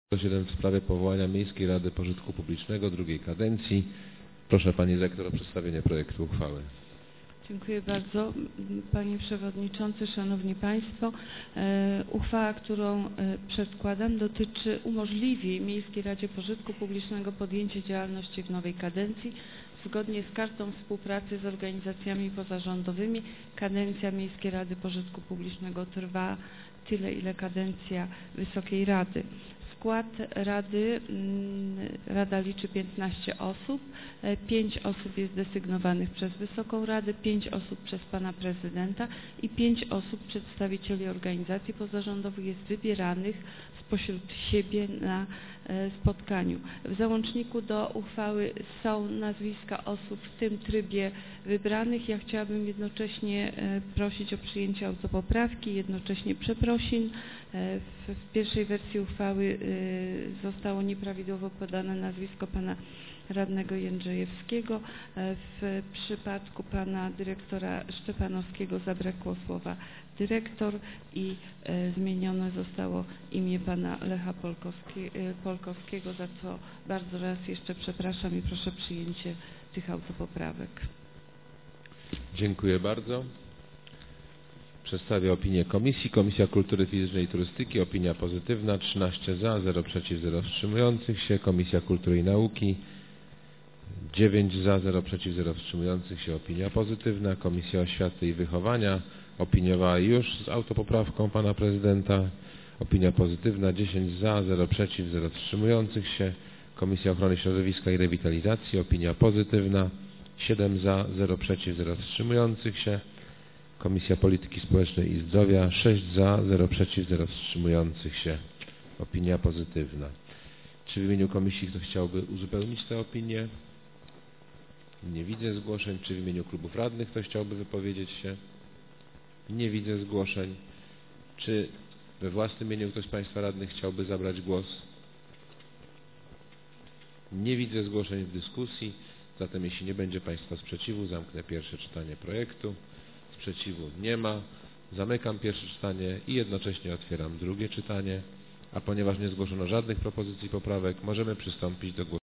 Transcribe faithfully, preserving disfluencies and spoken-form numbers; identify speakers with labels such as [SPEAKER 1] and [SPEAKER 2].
[SPEAKER 1] siedem w sprawie powołania Miejskiej Rady Pożytku Publicznego drugiej kadencji. Proszę Pani Rektor o przedstawienie projektu uchwały.
[SPEAKER 2] Dziękuję bardzo. Panie Przewodniczący, Szanowni Państwo, e, uchwała, którą e, przedkładam, dotyczy, umożliwi Miejskiej Radzie Pożytku Publicznego podjęcie działalności w nowej kadencji. Zgodnie z kartą współpracy z organizacjami pozarządowymi kadencja Miejskiej Rady Pożytku Publicznego trwa tyle, ile kadencja Wysokiej Rady. Skład Rady, Rada liczy piętnaście osób, pięć osób jest desygnowanych przez Wysoką Radę, pięć osób przez Pana Prezydenta i pięć osób przedstawicieli organizacji pozarządowych jest wybieranych spośród siebie na spotkaniu. W załączniku do uchwały są nazwiska osób w tym trybie wybranych. Ja chciałabym jednocześnie prosić o przyjęcie autopoprawki, jednocześnie przeprosin. W pierwszej wersji uchwały zostało nieprawidłowo podane nazwisko pana radnego Jędrzejewskiego. W przypadku pana dyrektora Szczepanowskiego zabrakło słowa dyrektor i zmienione zostało imię pana Lecha Polkowskiego, za co bardzo raz jeszcze przepraszam i proszę o przyjęcie tych autopoprawek.
[SPEAKER 1] Dziękuję bardzo. Przedstawię opinię komisji. Komisja Kultury Fizycznej i Turystyki. Opinia pozytywna. trzynaście za, zero przeciw, zero wstrzymujących się. Komisja Kultury i Nauki. dziewięć za, zero przeciw, zero wstrzymujących się. Opinia pozytywna. Komisja Oświaty i Wychowania opiniowała już z autopoprawką pana prezydenta. Opinia pozytywna. dziesięć za, zero przeciw, zero wstrzymujących się. Komisja Ochrony Środowiska i Rewitalizacji. Opinia pozytywna. siedem za, zero przeciw, zero wstrzymujących się. Komisja Polityki Społecznej i Zdrowia. sześć za, zero przeciw, zero wstrzymujących się. Opinia pozytywna. Czy w imieniu komisji ktoś chciałby uzupełnić tę opinię? Nie widzę zgłoszeń. Czy w imieniu klubów radnych ktoś chciałby wypowiedzieć się? Nie widzę zgłoszeń. Czy we własnym imieniu ktoś z Państwa radnych chciałby zabrać głos? Nie widzę zgłoszeń w dyskusji. Zatem jeśli nie będzie Państwa sprzeciwu, zamknę pierwsze czytanie projektu. Sprzeciwu nie ma. Zamykam pierwsze czytanie i jednocześnie otwieram drugie czytanie. A ponieważ nie zgłoszono żadnych propozycji poprawek, możemy przystąpić do głosowania.